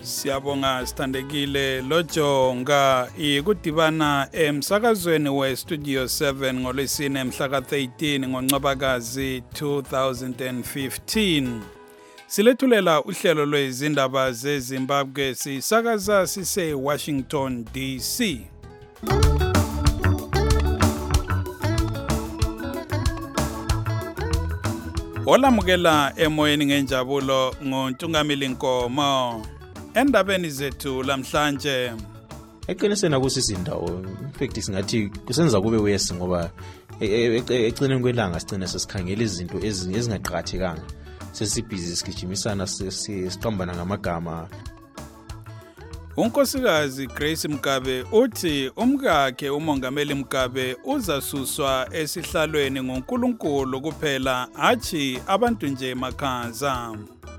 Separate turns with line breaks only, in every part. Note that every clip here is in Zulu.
Siyabonga sithandekile lojonga ikudibana emsakazweni weStudio 7 ngolwesine mhla ka-13 ngoNcwabakazi 2015. Silethulela uhlelo lwezindaba zeZimbabwe sisakaza sise Washington DC. Olamukela emoyeni ngenjabulo ngoNtungamili Nkomo. Endabeni zethu lamhlanje
eqinisweni akusizindawo infact singathi kusenza kube wesi ngoba ecineni kwelanga sicina sesikhangela izinto ezingaqhathekanga sesibhizi sigijimisana siqambana ngamagama.
Unkosikazi Grace Mgabe uthi umkakhe uMongameli Mgabe uzasuswa esihlalweni ngoNkulunkulu kuphela athi abantu nje emakhaza.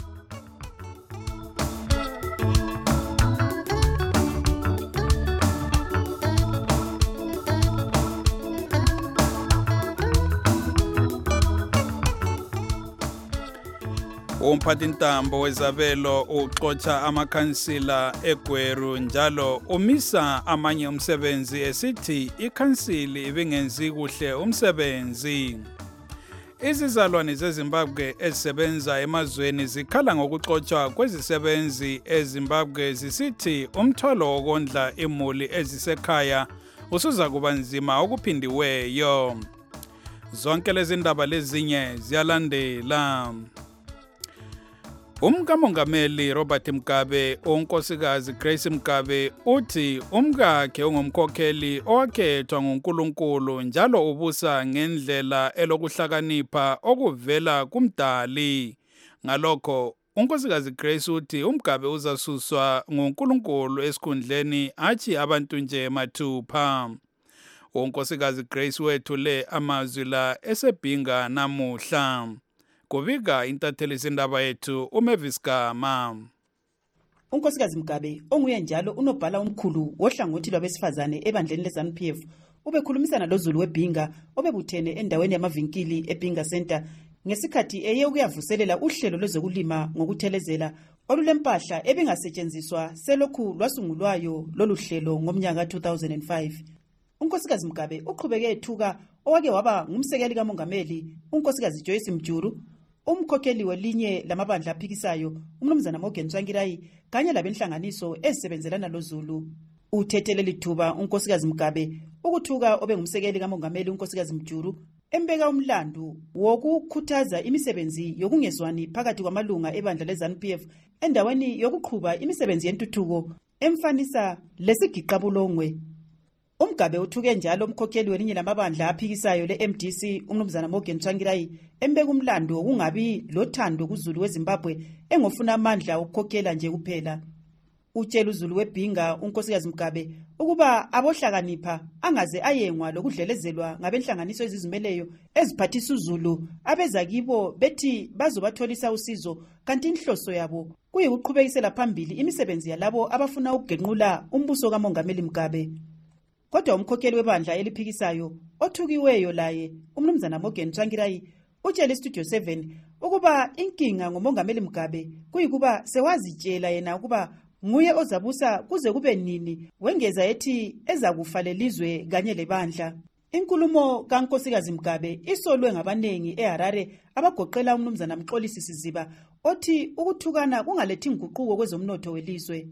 Umphathintambo wezabelo uxotsha amakhansila eGweru njalo umisa amanye umsebenzi esithi ikhansili ibingenzi kuhle umsebenzi. Izizalwane zeZimbabwe ezisebenza emazweni zikhala ngokuxotshwa kwezisebenzi eZimbabwe zisithi umthwalo wokondla imuli ezisekhaya usuza kuba nzima okuphindiweyo. Zonke lezi ndaba lezinye ziyalandela. UMkamongameli Robert Mugabe unkosikazi Grace Mugabe uthi umkakhe ungumkhokheli owakhethwa nguNkulunkulu njalo ubusa ngendlela elokuhlakanipha okuvela kumdali. Ngalokho unkosikazi Grace uthi uMgabe uzasuswa nguNkulunkulu esikhundleni athi abantu nje mathupha. Unkosikazi Grace wethule amazwi la esebhinga namuhla. Kubika intatheli zindaba yethu uMavis Gama.
Unkosikazi Mgabe onguye njalo unobhala omkhulu wohlangothi lwabesifazane ebandleni leZANU-PF ubekhulumisana loZulu weBhinga obebuthene endaweni yamavinkili eBhinga Center ngesikhathi eye ukuyavuselela uhlelo lwezokulima ngokuthelezela olulempahla ebingasetshenziswa selokhu lwasungulwayo lolu hlelo ngomnyaka 2005. Unkosikazi Mgabe uqhubeke ethuka owake waba ngumsekeli kaMongameli unkosikazi Joyce Mjuru, umkhokheli welinye lamabandla aphikisayo uMnumzana Morgan Tsvangirai kanye labenhlanganiso ezisebenzelana loZulu. Uthethele lithuba unkosikazi Mgabe ukuthuka obengumsekeli kaMongameli unkosikazi Mjuru embeka umlando wokukhuthaza imisebenzi yokungezwani phakathi kwamalunga ebandla leZANU-PF endaweni yokuqhuba imisebenzi yentuthuko emfanisa lesigiqabulongwe. uMgabe uthuke njalo umkhokheli welinye lamabandla aphikisayo leMDC uMnumzana Morgan Tsvangirai embeka umlando wokungabi lothando kuZulu weZimbabwe engofuna amandla okukhokhela nje kuphela. Utshela uZulu weBhinga unkosikazi Mgabe ukuba abohlakanipha angaze ayengwa lokudlelezelwa ngabenhlanganiso ezizimeleyo eziphathisa uZulu abeza kibo bethi bazobatholisa usizo kanti inhloso yabo kuyikuqhubekisela phambili imisebenzi yalabo abafuna ukugenqula umbuso kaMongameli Mgabe. Kodwa umkhokheli webandla eliphikisayo othukiweyo laye uMnumzana Morgan Tsvangirai utshela iStudio 7 ukuba inkinga ngoMongameli Mgabe kuyikuba sewazitshela yena ukuba nguye ozabusa kuze kube nini, wengeza ethi ezakufa lelizwe kanye lebandla. Inkulumo kaNkosikazi Mgabe isolwe ngabanengi eHarare abagoqela uMnumzana Mxolisi Siziba othi ukuthukana kungalethi inguquko kwezomnotho welizwe.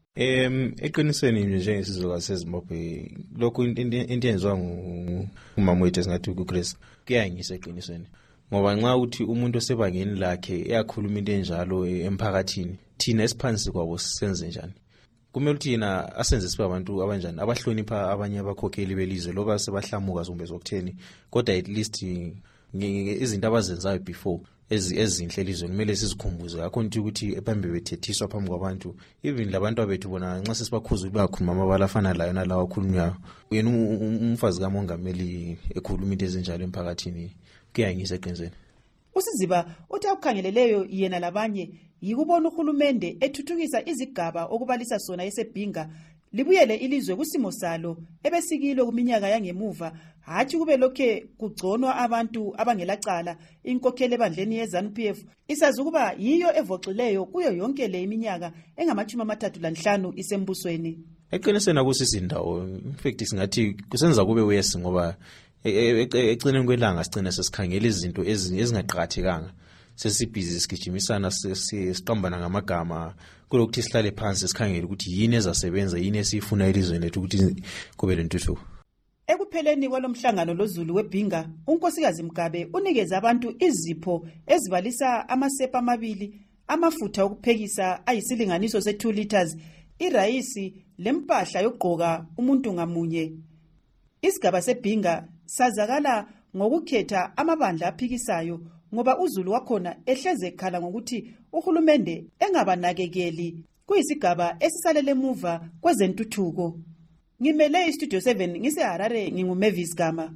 Eqinisweni njengesizwe seZimbabwe lokhu into yenziwa ngumama wethu esingathi uGrace kuyangisa eqinisweni ngoba nxa uthi umuntu osebangeni lakhe eyakhuluma into enjalo emphakathini thina esiphansi kwabo senze njani? Kumele ukuthi yena asenze sibe abantu abanjani abahlonipha abanye abakhokheli belizwe loba sebahlamuka zombe zokutheni kodwa at least izinto abazenzayo before ezinhle elizwe kumele sizikhumbuze akhonto ukuthi ephambili bethethiswa phambi kwabantu even labantu abethu bona nxa sesibakhuza ukuthi bakhuluma amabala afana layo nalawo akhulunywayo yena umfazi kaMongameli ekhuluma into ezinjalo emphakathini kuyangisa eqinisweni.
uSiziba uthi akukhangeleleyo yena labanye yikubona uhulumende ethuthukisa izigaba okubalisa sona esebhinga libuyele ilizwe kusimo salo ebesikilo kuminyaka yangemuva, hathi kube lokhe kugconwa abantu abangelacala. Inkokheli ebandleni ye-ZANU-PF isazi ukuba yiyo evoxileyo kuyo yonke le iminyaka engama-35 isembusweni.
Eqinisweni akusizindawo, in fact singathi kusenza kube wesi ngoba ecineni kwelanga sigcina sesikhangela izinto ezingaqhathekanga. Sesibhizi sigijimisana siqambana ngamagama kulokuthi sihlale phansi sikhangele ukuthi yini ezasebenza, yini esifuna elizweni lethu ukuthi kube lentuthuko.
Ekupheleni kwalomhlangano loZulu weBhinga, unkosikazi Mgabe unikeza abantu izipho ezibalisa amasepa amabili, amafutha okuphekisa ayisilinganiso se2 liters, irayisi lempahla yokugqoka umuntu ngamunye. Isigaba seBhinga sazakala ngokukhetha amabandla aphikisayo ngoba uZulu wakhona ehleze ekhala ngokuthi uhulumende engabanakekeli, kuyisigaba esisalele emuva kwezentuthuko. Ngimele iStudio 7 ngiseHarare, nginguMavis Gama.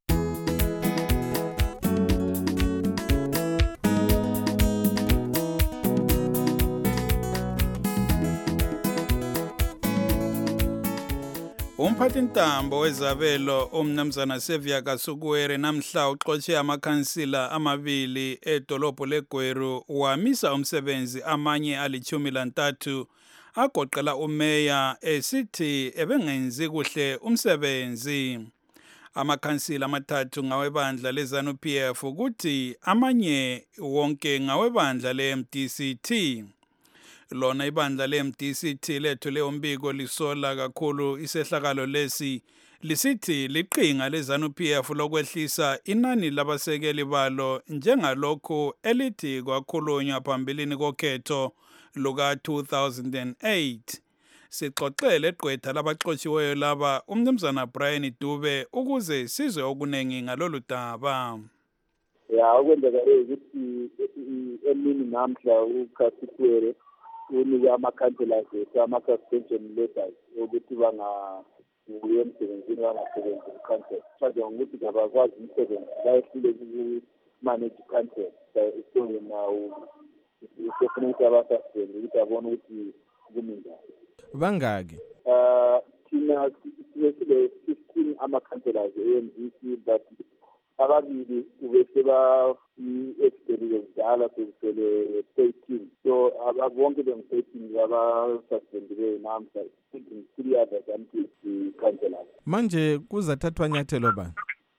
Umphathintambo wezabelo umnumzana Sevia Kasukuwere namhla uxotshe amakhansila amabili edolobho leGweru wamisa umsebenzi amanye ali-13 agoqela umeya esithi ebengenzi kuhle umsebenzi. Amakhansila amathathu ngawebandla leZANU-PF ukuthi amanye wonke ngawebandla le-MDCT. Lona ibandla le-MDCT lethule umbiko lisola kakhulu isehlakalo lesi, lisithi liqhinga leZANU-PF lokwehlisa inani labasekeli balo njengalokhu elithi kwakhulunywa phambilini kokhetho luka-2008. Sixoxele egqwetha labaxotshiweyo laba umnumzana Brian Dube ukuze sizwe okunengi ngalolu daba.
Okwenzeka ukuthi emini namhla uKhasikwere unike amakhansela ama-suspension letters ukuthi bangabuye emsebenzini, bangasebenzi ikhansela. Manje ngokuthi abakwazi umsebenzi bayehlule ukumanage ikhansela. So now usefuna ukuthi abasuspende ukuthi abone ukuthi kumi njani.
Bangaki?
Thina sile-15 ama-councillors e-MDC, but ababili ubese ba-experience kudala sekusele 13. So bonke bengu-13 abasuspendiweyo namhla, 3 others until the-councillors.
Manje kuzathathwa nyathelo bani?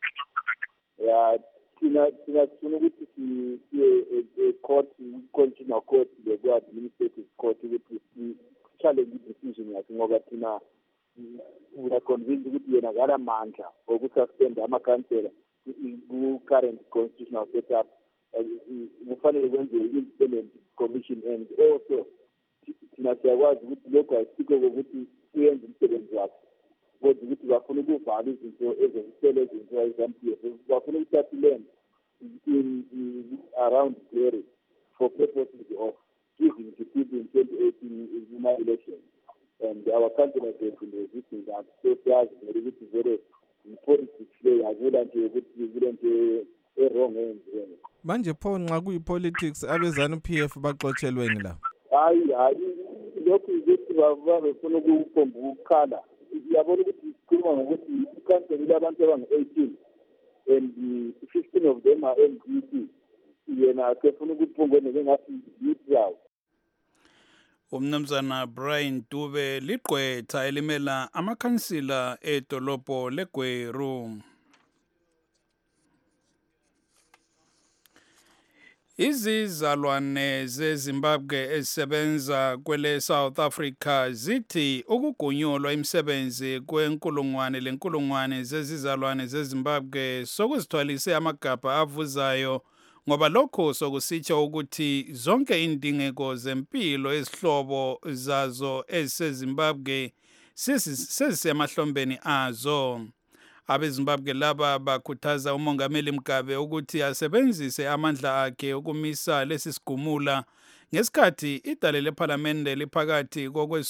Thina sifuna ukuthi siye e-court, i-constitutional court, le-administrative court, ukuthi si-challenge i-decision yakhe ngoba thina we are convinced ukuthi yena akalamandla okususpenda amakhansela ku-current constitutional setup. Kufanele kwenziwe i-independent commission, and also thina siyakwazi ukuthi lokhu ayisikho kokuthi uyenze umsebenzi wakhe, kodwa ukuthi bafuna ukuvala izinto ezokusela ezinto eZANU-PF, bafuna ukuthatha iland around Gweru for purposes of giving to people in 2018 election. And our countrymen have been resisting that. So far, it's very important play. I wouldn't a wrong hand.
Manje pho nxa kuyi-politics abeZANU-PF baxotshelweni la?
Hayi, lokhu ukuthi bafuna ukukhomba ukukhala. Yabona ukuthi sikhuluma ngokuthi ikhansela ilabantu abangu-18 and 15 of them are MDC. Yena kefuna ukuphungwa njengathi youth yawo.
Umnumzana Brian Dube liqwetha elimela amakhansila edolobho leGweru. Izizalwane zeZimbabwe ezisebenza kwele South Africa zithi ukugunyulwa imisebenzi kwenkulungwane zezizalwane zeZimbabwe sokuzithwalise amagabha avuzayo, ngoba lokho sokusitsho ukuthi zonke indingeko zempilo ezihlobo zazo eziseZimbabwe sezisemahlombe azo. AbeZimbabwe laba bakhuthaza uMongameli Mugabe ukuthi asebenzise amandla akhe ukumisa lesi sigumula ngesikhathi idale lePhalamende liphakathi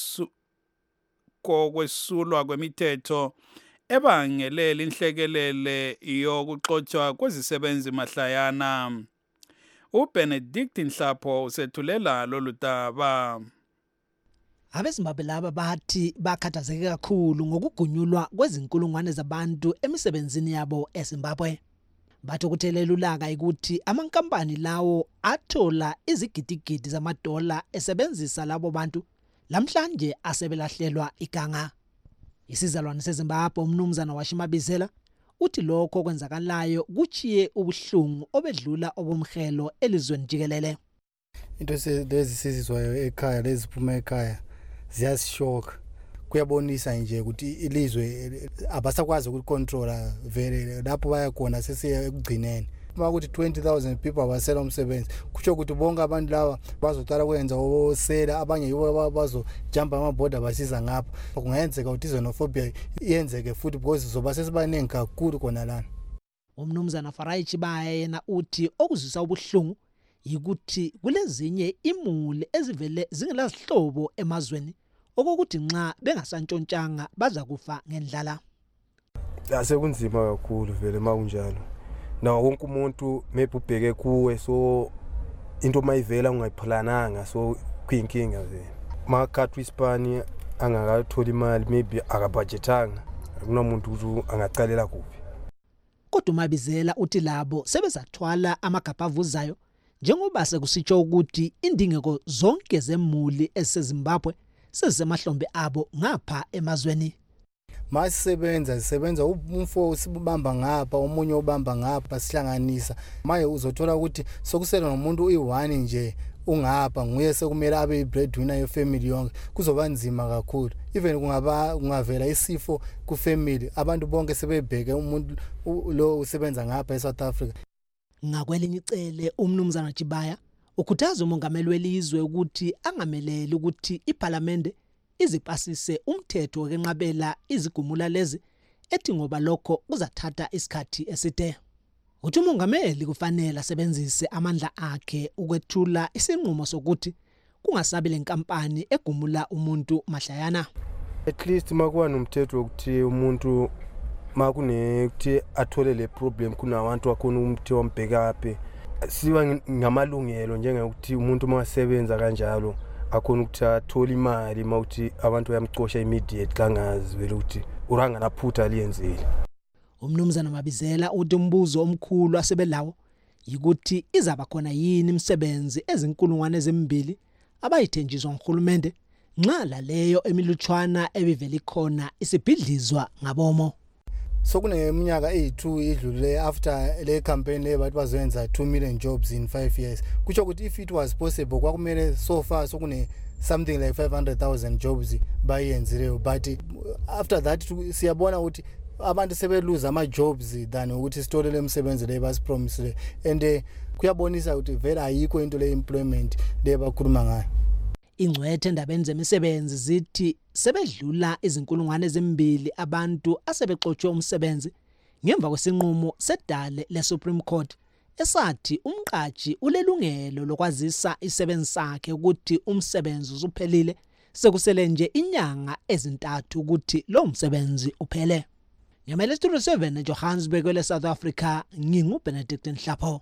kokwesulwa kwemithetho ebangele inhlekelele yokuxotshwa kwezisebenzi mahlayana. uBenedict Nhlapho usethulela lolu daba.
Abezimbabwe laba bathi bakhathazeke kakhulu ngokugunyulwa kwezinkulungwane zabantu emisebenzini yabo eZimbabwe. Bathi ukuthelela ulaka ukuthi amankampani lawo athola izigidigidi zamadola esebenzisa labo bantu lamhlanje asebelahlelwa iganga. Isizalwane seZimbabwe umnumzana waShimabizela uthi lokho okwenzakalayo kuchiye ubuhlungu obedlula obomhelo elizweni jikelele.
Into lezi sizizwayo ekhaya leziphuma ekhaya ziyasishoka. Kuyabonisa nje ukuthi ilizwe abasakwazi ukucontrola vele lapho baya khona sesiya ekugcineni. Uma ukuthi 20,000 people abasela umsebenzi kusho ukuthi bonke abantu laba bazocala kwenza osela abanye yibo bazojumpa amaborder basiza ngapha. Kungenzeka ukuthi xenophobia iyenzeke futhi because zoba sesibaningi kakhulu khona lana.
Umnumzana Farai Chibaya yena uthi okuzwisa ubuhlungu yikuthi kulezinye imuli ezivele zingelazihlobo emazweni okokuthi nxa bengasantshontshanga baza kufa ngendlala.
Asekunzima kakhulu vele makunjalo. Na wonke umuntu maybe ubheke kuwe so into mayivela ungayiplananga so kuyinkinga vele. Makhathi iSpani angakatholi imali maybe akabudgetanga akunamuntu ukuthi angacalela kuphi.
Kodwa uMabizela uthi labo sebezathwala amagabha avuzayo njengoba sekusitsho ukuthi indingeko zonke zemuli eseZimbabwe sezemahlombe abo ngapha emazweni.
Sisebenza umfo sibamba ngapha omunye ubamba ngapha sihlanganisa. Maye uzothola ukuthi sokusela nomuntu uyi1 nje ungapha nguye sekumele abe ibreadwinner yefamily yonke kuzoba nzima kakhulu. Even kungavela isifo ku family abantu bonke sebebheke umuntu lo usebenza ngapha eSouth Africa.
Ngakwelinye icele umnumzana Chibaya ukhuthaza umongameli welizwe ukuthi angameleli ukuthi iParliament izipasise umthetho wokunqabela izigumula lezi ethi ngoba lokho kuzathatha isikhathi eside. Uthi umongameli kufanele asebenzise amandla akhe ukwethula isinqumo sokuthi kungasabi lenkampani egumula umuntu mahlayana.
At least makuwa nomthetho ukuthi umuntu makunekuthi athole le problem kunabantu akhona umthi wombhekape siwa ngamalungelo njengokuthi umuntu masebenza kanjalo akhona ukuthi athola imali mawuthi abantu bayamcosha immediate kangazi vele ukuthi uranga naphutha liyenzile.
Umnumzana Mabizela uthi umbuzo omkhulu asebelawo yikuthi izaba khona yini imisebenzi ezinkulungwane ezembili abayithenjiswa nguhulumende nxa laleyo emilutshwana ebivele khona isibhidlizwa ngabomo.
Sokuneminyaka eyi2 idlule after le campaign le bathi bazoyenza 2 million jobs in 5 years. Kusho ukuthi if it was possible kwakumele so far sokune something like 500,000 jobs bayenzileyo but after that siyabona ukuthi abantu sebeluza ama jobs than ukuthi sitole umsebenzi le basipromisele and kuyabonisa ukuthi vele ayikho into le employment le bakhuluma ngayo.
Ingcwethe endabeni zemisebenzi zithi sebedlula izinkulungwane ezembili abantu asebexotshiwe umsebenzi ngemva kwesinqumo sedale leSupreme Court esathi umqashi ulelungelo lokwazisa isebenzi sakhe ukuthi umsebenzi usuphelile sekusele nje inyanga ezintathu ukuthi lo msebenzi uphele. Ngemele Studio 7 eJohannesburg leSouth Africa nginguBenedict Nhlapho.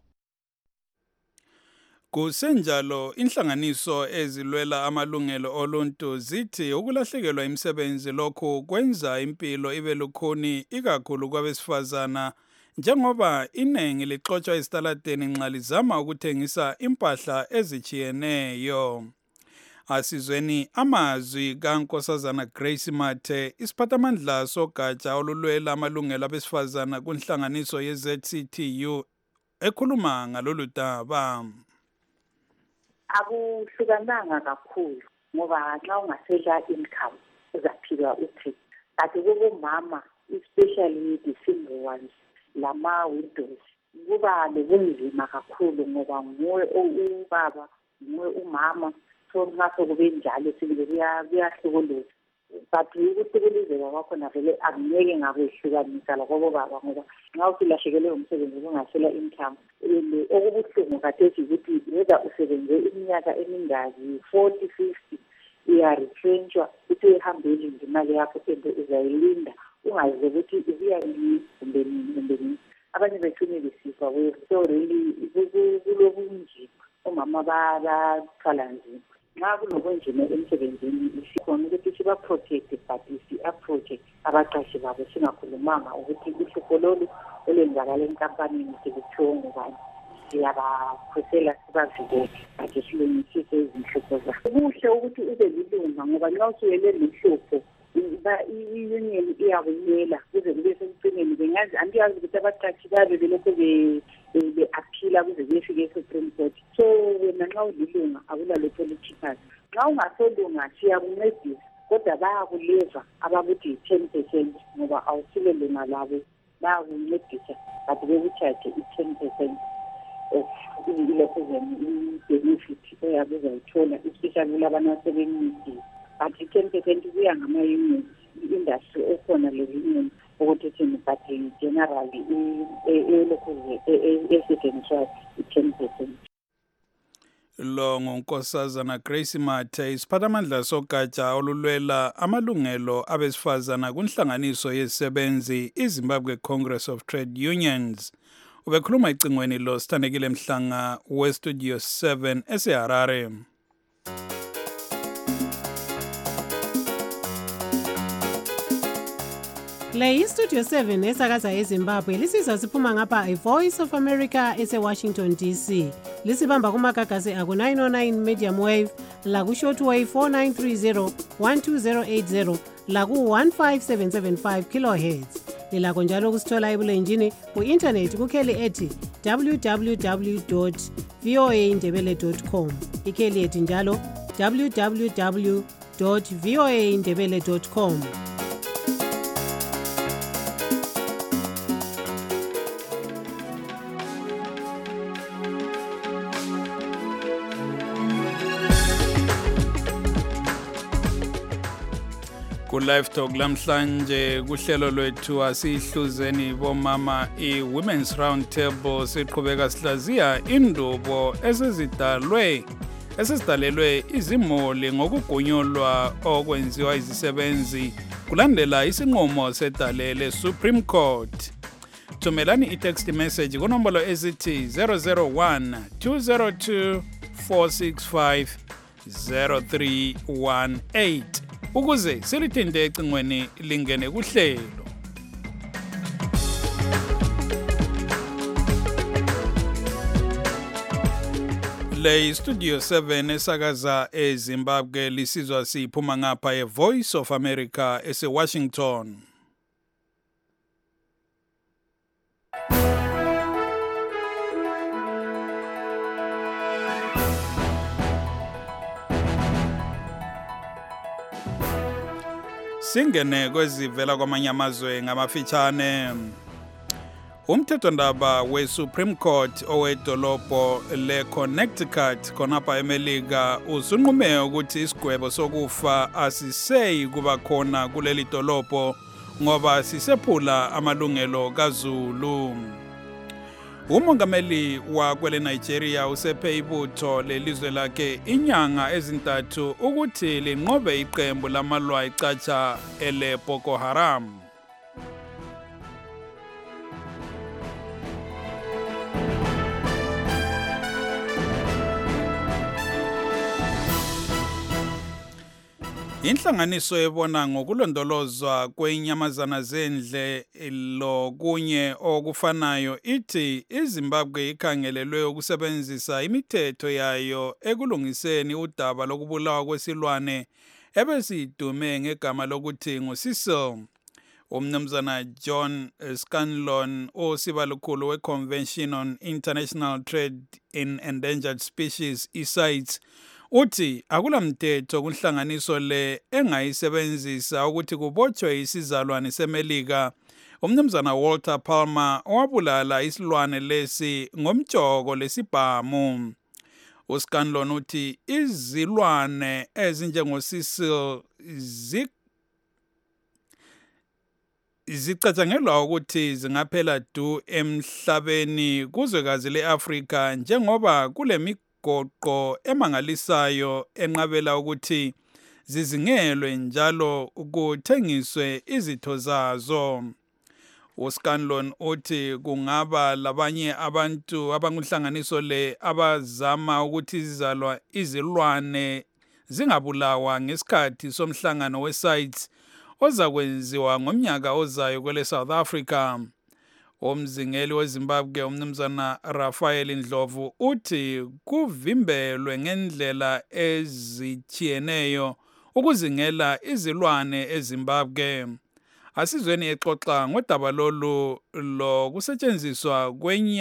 Kusenjalo inhlanganiso ezilwela amalungelo oluntu zithi ukulahlekelwa imisebenzi lokho kwenza impilo ibe lukhuni ikakhulu kwabesifazana njengoba iningi lixotsha esitaladeni nxa lizama ukuthengisa impahla ezichiyeneyo. Asizweni amazwi kaNkosazana Grace Mathe isiphathamandla sogatsha olulwela amalungelo abesifazana kunhlanganiso yeZCTU ekhuluma ngalolu daba.
Akuhlukananga kakhulu ngoba nxa ungasedla income uzaphila uthi kanti kubomama especially the single ones lama widows kuba lobunzima kakhulu ngoba nguwe ubaba nguwe umama so ngaso kube njalo sibile kuyahlukuluza but ukuhlukuluzeka kwakho navele angeke ngakwehlukanisa labo baba ngoba nxa usilahlekelwe umsebenzi ungasela income okubuhlungu kathesi ukuthi whether usebenze iminyaka emingaki 40 50 uyaretrenchwa uthi ehambeli nje imali yakho ende uzayilinda ungazi ukuthi ubuyani kumbe nini abanye bethune besifa we so really kulobunzima omama bathwala nzima nxa kulobunzima emsebenzini isikhona ukuthi siba-protect but si-approach abaqashi babo singakhulumanga ukuthi uhlupho lolu olwenzakala enkampanini seluthiwo ngubani, siyabakhosela sibavikele kade silungisise izinhlupho zabo. Kuhle ukuthi ube lilunga ngoba nxa usuyele luhlupho i-union iyakuyela kuze kube sekucineni bengazi andiyazi ukuthi abaqashi babe belokhu be-aphila kuze kuyefika e-Supreme Court. So wena nxa ulilunga akulalo political, nxa ungasolunga siyakuncedisa kodwa bayakuleva abakuthi 10% ngoba awusile lunga labo bayakuncedisa but bekutshaje i-10% of i-benefit oyabe uzayithola especially kulabana asebencedile. But 10% kuya ngama-union i-industry ekhona le-union ukuthi thina but generally elokhu esetshenziswayo i-10%.
Lo ngunkosazana Grace Mathe, isiphathamandla sogatsha olulwela amalungelo abesifazana kunhlanganiso yezisebenzi iZimbabwe Congress of Trade Unions. Ubekhuluma icingweni lo Sithandekile Mhlanga weStudio 7 eseHarare.
Le iStudio 7 esakaza eZimbabwe lisizwa siphuma ngapha iVoice of America eseWashington DC. Lisibamba kumagagasi aku 909 medium wave, laku shortwave 4930 12080, laku 15775 kilohertz. Lilakho njalo kusithola ebulenjini ku-internet kukheli ethi www.voaindebele.com. Ikheli ethi njalo www.voaindebele.com.
Ku-Live Talk lamhlanje kuhlelo lwethu asihluzeni bomama i-Women's Round Table siqhubeka sihlaziya indubo esezidalelwe izimuli ngokugunyulwa okwenziwa izisebenzi kulandela isinqumo sedalele Supreme Court. Thumelani i-text message kunombolo ezithi 001 202 465 0318 ukuze silithinte ecingweni lingene kuhlelo. Le Studio 7 esakaza eZimbabwe lisizwa siphuma ngapha eVoice of America eseWashington. Singene kwezivela kwamanye amazwe ngamafitshane. Umthethondaba we-Supreme Court owedolobho le-Connecticut khonapha eMelika usunqume ukuthi isigwebo sokufa asiseyi kuba khona kuleli dolobho ngoba sisephula amalungelo kaZulu. Umongameli wakwele Nigeria usephe ibutho lelizwe lakhe inyanga ezintathu ukuthi linqobe iqembu lamalwa icatsha ele Boko Haram. Inhlanganiso ebona ngokulondolozwa kwenyamazana zendle lokunye okufanayo ithi iZimbabwe ikhangelelwe ukusebenzisa imithetho yayo ekulungiseni udaba lokubulawa kwesilwane ebesidume ngegama lokuthi nguCecil. Umnumzana John Scanlon osibalukhulu we-Convention on International Trade in Endangered Species CITES uthi akulamthetho kunhlanganiso le engayisebenzisa ukuthi kubotshwe isizalwane seMelika umnumzana Walter Palmer owabulala isilwane lesi ngomjoko lesibhamu. uScanlon uthi izilwane ezinjengoCecil zicatshangelwa ukuthi zingaphela du emhlabeni kuzwekazi leAfrika njengoba kulemigoqo emangalisayo enqabela ukuthi zizingelwe njalo ukuthengiswe izitho zazo. uScanlon uthi kungaba labanye abantu abanguhlanganiso le abazama ukuthi izilwane zingabulawa ngesikhathi somhlangano we-SITES ozakwenziwa ngomnyaka ozayo kwele South Africa. Umzingeli weZimbabwe umnumzana Raphael Ndlovu uthi kuvimbelwe ngendlela ezithiyeneyo ukuzingela izilwane eZimbabwe. Asizweni exoxa ngodaba lolu lokusetshenziswa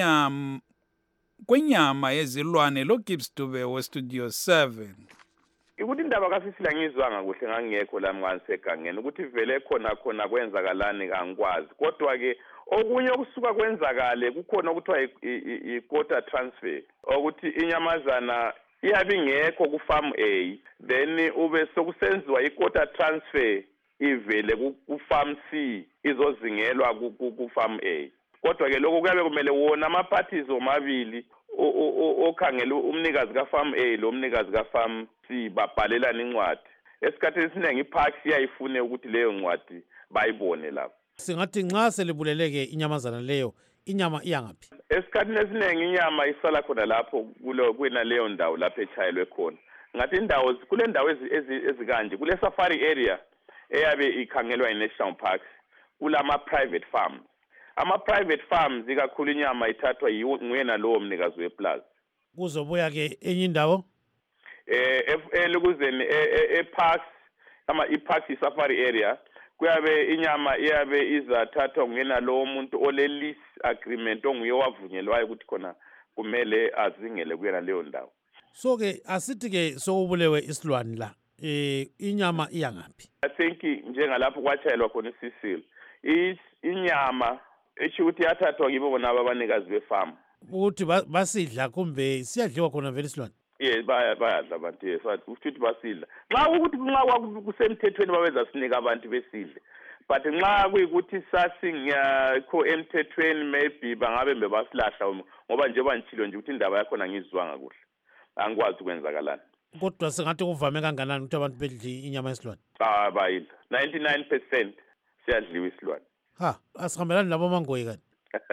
kwenyama yezilwane loGibbs Dube weStudio 7.
Ukuthi indaba kaSisila ngizwanga kuhle ngangekho la mnganisegangeni ukuthi vele khona kwenzakalani kangikwazi kodwa ke okunye okusuka kwenzakale kukhona ukuthiwa i-quota transfer ukuthi inyamazana iyabe ingekho ku-farm A then ube sokusenziwa i-quota transfer ivele ku-farm C izozingelwa ku-farm A. Kodwa ke lokho kuyabe kumele wona ama-parties omabili okhangela umnikazi ka-farm A lo mnikazi ka-farm C babhalelana incwadi. Esikhathini esiningi iparks iyayifune ukuthi leyo ncwadi bayibone lapho.
Singathi nxa selibuleleke inyamazana leyo inyama iyangaphi?
Esikhathini esiningi inyama isala khona lapho kwena leyo ndawo lapho echayelwe khona. Ngathi indawo kule ndawo ezikanje kule safari area eyabe ikhangelwa i-national parks kulama private farms. Ama-private farms ikakhulu inyama ithathwa nguyena lowo mnikazi weplaza.
Kuzobuya ke enye indawo?
Elukuzeni e-parks i-parks i-safari area kuyabe inyama iyabe izathathwa nguyena lowo muntu ole-lease agreement onguye wavunyelwayo ukuthi khona kumele azingele kuyena leyo ndawo.
So ke asithi ke sokubulewe isilwane la inyama iyangaphi?
I think njengalapho kwachayelwa khona iSicily inyama esho ukuthi yathathwa kibo bona abanikazi befarm.
Ukuthi basidla kumbe siyadliwa khona vele isilwane?
Yes, bayadla abantu yes ukuthi basidla. Nxa kusemthethweni babeza sinika abantu besidle. But nxa kuyikuthi sasingekho emthethweni maybe bangabe bebasilahla ngoba nje banchilo nje ukuthi indaba yakho ngizwanga kuhle. Angikwazi ukwenzakalana.
Kodwa sengathi kuvame kanganani ukuthi abantu bedle inyama yesilwane?
Bayidla. 99% siyadliwa isilwane.
Ha, asihambelani labo mangoyi kanti.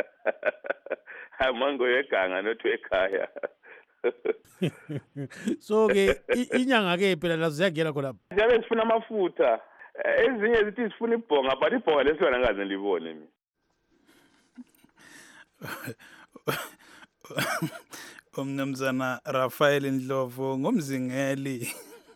Mangoyi eganga nothi ekhaya.
So ke inyanga ke phela lazo ziyagela khona.
Ziyabe sifuna amafutha. Ezinye zithi sifuna ibhonga but ibhonga lesilwane angaze ngilibone mina.
Umnumzana Raphael Ndlovu ngumzingeli.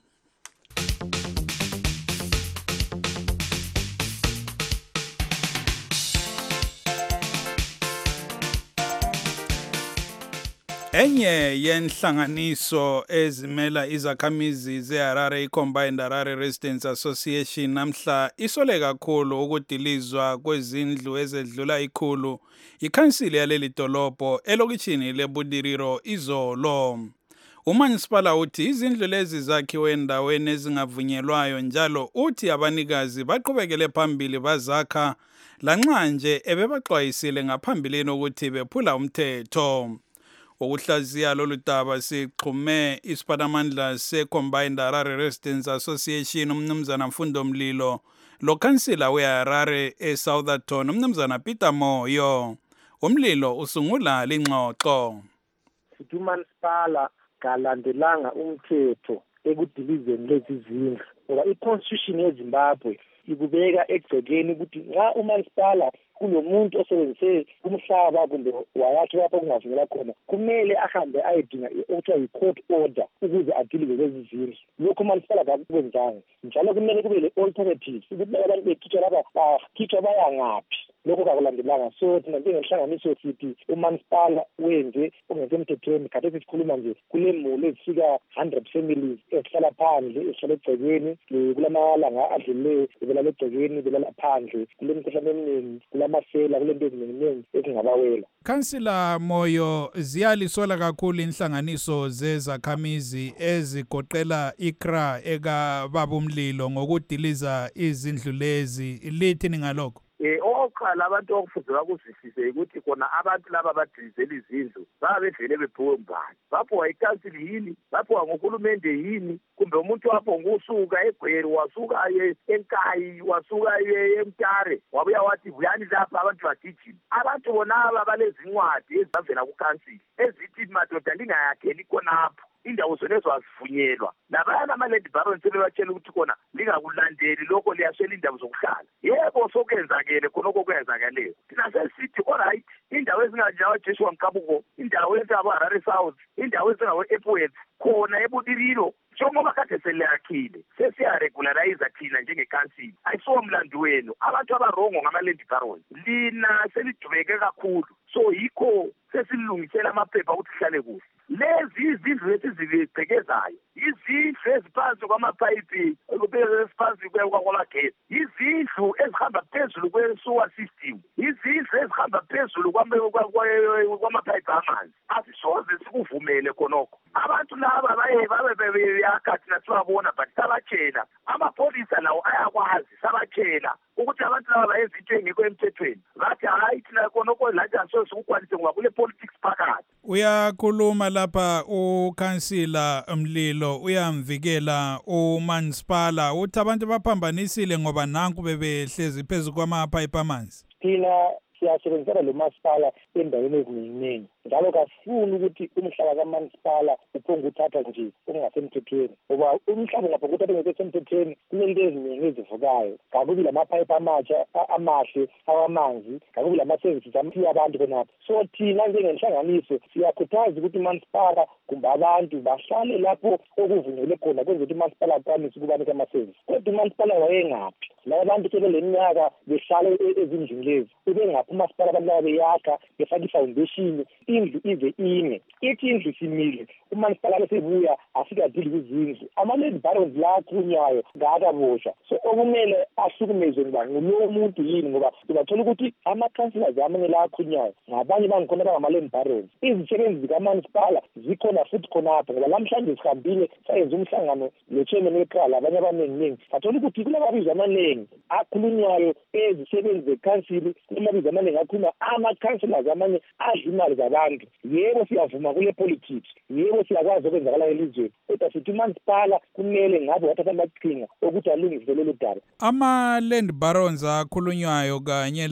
Enye yenhlanganiso ezimela izakhamizi zeHarare iCombined Harare Residents Association namhla isole kakhulu ukudilizwa kwezindlu ezedlula ikhulu ikhansili yaleli dolobho elokishini leBudiriro izolo. Umanisipala uthi izindlu lezi zakhiwe endaweni ezingavunyelwayo njalo uthi abanikazi baqhubekele phambili bazakha lanxa nje ebebaxwayisile ngaphambilini ukuthi bephula umthetho. Ukuhlaziya lolu daba sixhume isiphathimandla seCombined Harare Residents Association umnumzana Mfundo Mlilo lo kansila weHarare eSoutherton umnumzana Peter Moyo. Umlilo usungula lingxoxo.
Sithi umanisipala kalandelanga umthetho ekudilizeni lezi zindlu ngoba iconstitution yeZimbabwe ikubeka egcekeni ukuthi nxa umanisipala kunomuntu osebenzise umhlaba kumbe wayathi lapho kungavunyelwa khona kumele ahambe ayedinga okuthiwa yi-court order ukuze adilize lezi zindlu. Lokho umanisipala kakukwenzanga njalo kumele kube le-alternatives ukuthi abantu bekhitshwa lapha bakhitshwa bayangaphi. Lokho kakulandelanga. So thina njengenhlanganiso sithi umanisipala wenze ongesemthethweni. Khathesi sikhuluma nje kulemuli ezifika 100 families ezihlala phandle ezihlala egcekeni kulamalanga adlulileyo belala egcekeni belala phandle kulemikhuhlane eminingi kulamasela kulento eziningi ezingabawela.
Kansila Moyo ziyalisola kakhulu inhlanganiso zezakhamizi ezigoqela iCRA eka babumlilo ngokudiliza izindlu lezi lithini ngalokho?
Oqala abantu okufuze bakuzwisise ukuthi khona abantu laba badilizela izindlu babevele bephuwe mbani baphuwa ikansili yini baphuwa ngohulumende yini kumbe umuntu wapho ngusuka eGweru wasuka eNkayi wasuka eMtare wabuya wathi buyani lapha abantu bagijima. Abantu bonaba balezincwadi ezivela kukansili ezithi madoda lingayakheli khonapho
indawo zolezo azivunyelwa labayana ama-land barons sebebatshela ukuthi khona lingakulandeli lokho liyashela indawo zokuhlala. Yebo sokuyenzakele khonokho kwenzakaleyo. Thina sesithi alright, indawo ezinganjengabo Joshua Mkabuko, indawo ezingabo Harare South, indawo ezingabo Epworth, khona eButiriro njengoba kade seleyakhile sesiyaregularize thina njengekansili. Ayisiwo mlando wenu abantu abarongo ngama-land barons, lina selidubeke kakhulu, so yikho sesilungisela amaphepha ukuthi sihlale kuhle. Lezi izindlu esizibhekezayo izindlu eziphansi kwamapayipi eziphansi kwamagesi, izindlu ezihamba phezulu kwe-sewer system, izindlu ezihamba phezulu kwamapayipi amanzi. Asisoze sikuvumele khonokho. Abantu laba bayakha thina sibabona but sabatshela amapholisa lawo ayakwazi, sabatshela ukuthi abantu laba bayenza into engekho emthethweni. Bathi hayi thina khonokho lathi asoze sikukwanise ngoba kule politics phakathi.
Uyakhuluma lapha ukhansila Mlilo uyamvikela uMansipala uthi abantu baphambanisile ngoba nanku bebehlezi phezu kwamapayipi amanzi.
Thina siyasebenzisana lo masipala endaweni eziningi njalo kasifuni ukuthi umhlaba kamasipala uphonge uthatha nje ongasemthethweni ngoba umhlaba ungaphonge uthatha ngesemthethweni kunento eziningi ezivukayo, kakubi lamapayipi amatsha amahle awamanzi, kakubi lama-services amphila abantu khonapho. So thina njengenhlanganiso siyakhuthaza ukuthi umasipala kumbe abantu bahlale lapho okuvunyelwe khona kwenza ukuthi umasipala akwanise ukubanika ama-service. Kodwa umasipala wayengaphi laba bantu sebele minyaka behlale ezindlini lezi, ubengaphi umasipala abantu laba beyakha befaka i-foundation indlu ize ime. Ithi indlu simile umasipala besebuya asikadili kwizindlu, ama-land barons la akhulunywayo ngakabosha. So okumele ahlukumezwe ngoba ngulowo muntu yini, ngoba sibathola ukuthi ama-councillors amanye la akhulunywayo ngabanye bangikhona bangama-land barons. Izisebenzi zikamasipala zikhona futhi khonapho ngoba namhlanje sihambile sayenza umhlangano lo-chairman weqala abanye abaningi bathola ukuthi kulamabizo amaningi akhulunywayo ezisebenzi zekhansili, kulamabizo amaningi akhulunywa ama-councillors amanye adla imali zabantu. Yebo siyavuma kule politics, yebo siyakwazi okwenzakala elizweni, kodwa sithi umasipala kumele ngabe wathatha amaqhinga ukuthi alungise lolu daba.
Ama-land barons akhulunywayo kanye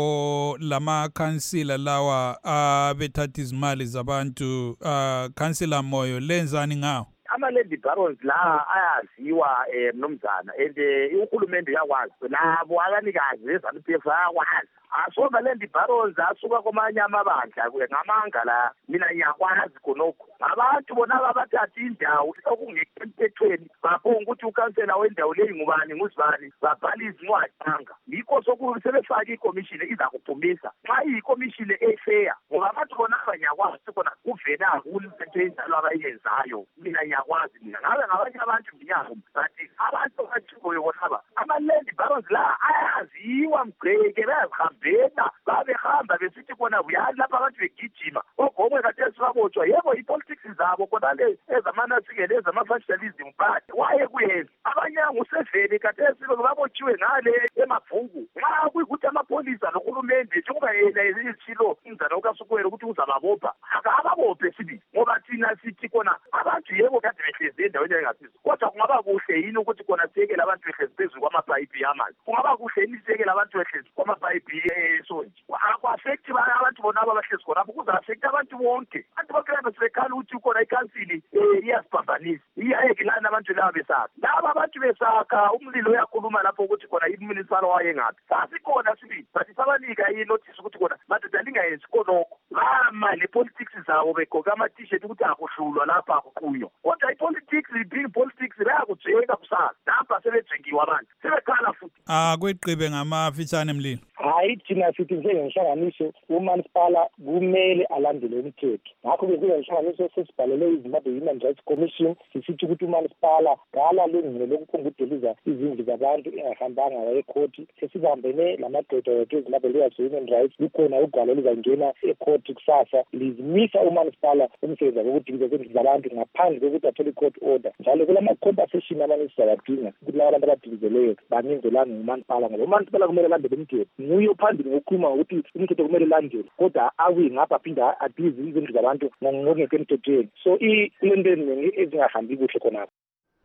lamakhansila lawa abethatha izimali zabantu, Councillor Moyo lenzani ngawo?
Ama-land barons la ayaziwa mnomzana and uhulumende uyakwazi nabo abanikazi bezanu-PF ayakwazi. Asoma land barons asuka kwamanye amabandla ngamanga la mina ngiyakwazi khonokho. Abantu bona abathatha indawo okungekho emthethweni baphonga ukuthi ukhansela wendawo leyi ngubani nguzibani babhala izincwadi anga. Yikho sebefaka ikomishini iza kuphumisa xa iyikomishini efair ngoba abantu bona abanyakwazi khona kuvela kulento enjalo abayenzayo. Mina ngiyakwazi mina ngabe ngabanye abantu nginyako bathi abantu abathikoyo bonaba ama-land barons la ayaziwa mgqeke bayazihambela babehamba besithi khona buyani lapha abantu begijima ogomwe kade sibabotshwa. Yebo ipolitics zabo khona le ezamanasikele ezama-fascism but waye kuyenza abanyango usevele kade babotshiwe ngale emabhuku nxa kuyikuthi amapholisa nohulumende njengoba yena ezitshilo imzana ukasukwela ukuthi uzababopha akababophe sibili ngoba thina sithi khona abantu yebo kade behlezi endaweni engasizo, kodwa kungaba kuhle yini ukuthi khona siyekele abantu behlezi phezulu kwamapayipi yamanzi? Kungaba kuhle yini siyekele abantu behlezi kwamapayipi esonji? Akwa-affect abantu bona abahlezi khonapho, kuza-affect abantu bonke. Abantu bakhelana sebekhala ukuthi khona ikhansili iyasiphambanisa, iyayekelana abantu laba besakha. Laba abantu besakha umlilo uyakhuluma lapho ukuthi khona i-municipal wayengaphi. Sasikhona sibili but sabanika i-notice ukuthi khona madoda lingayenzi khonokho. Bama ne-politics zabo begqoke ama-t-shirt ukuthi akuhlulwa lapha akuqunywa. Kodwa i-politics, being politics bayakujeka kusasa. Lapha sebejingiwe abantu sebekhala futhi.
Kweqhibe ngamafitshane Mlilo.
Hayi thina sithi njengenhlanganiso umasipala kumele alandele imithetho. Ngakho-ke kuyenhlanganiso sesibhalele iZimbabwe Human Rights Commission sisithi ukuthi umasipala ngalalungelo lokuphonga udeliza izindlu zabantu engahambanga wayekhoti. Sesibambene lamagqwetha wethu eZimbabwe Human Rights, kukhona ugwalo luzangena ekhoti kusasa lizimisa umasipala umsebenzi wokudiliza izindlu zabantu ngaphandle kokuthi athole i-court order. Njalo kulama-compensation amanye sizabadinga ukuthi laba bantu abadilizeleyo baninzelane ngumasipala ngoba umasipala kumele alandele imithetho. Nguye ophambili ngokukhuluma ukuthi imithetho kumele ilandelwe, kodwa abuye ngapha aphinde adilize izindlu zabantu ngokungekho emthethweni. So kulento eziningi ezingahambi kuhle khonapho.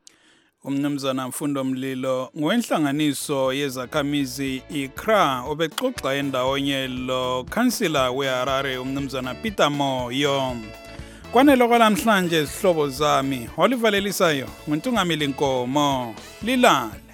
Umnumzana Mfundo Mlilo ngwenhlanganiso yezakhamizi iCRA obexoxa endawonye lo Councillor weHarare umnumzana Peter Moyo. Kwanele kwalamhlanje izihlobo zami, olivalelisayo, nguntungamili Nkomo, lilale.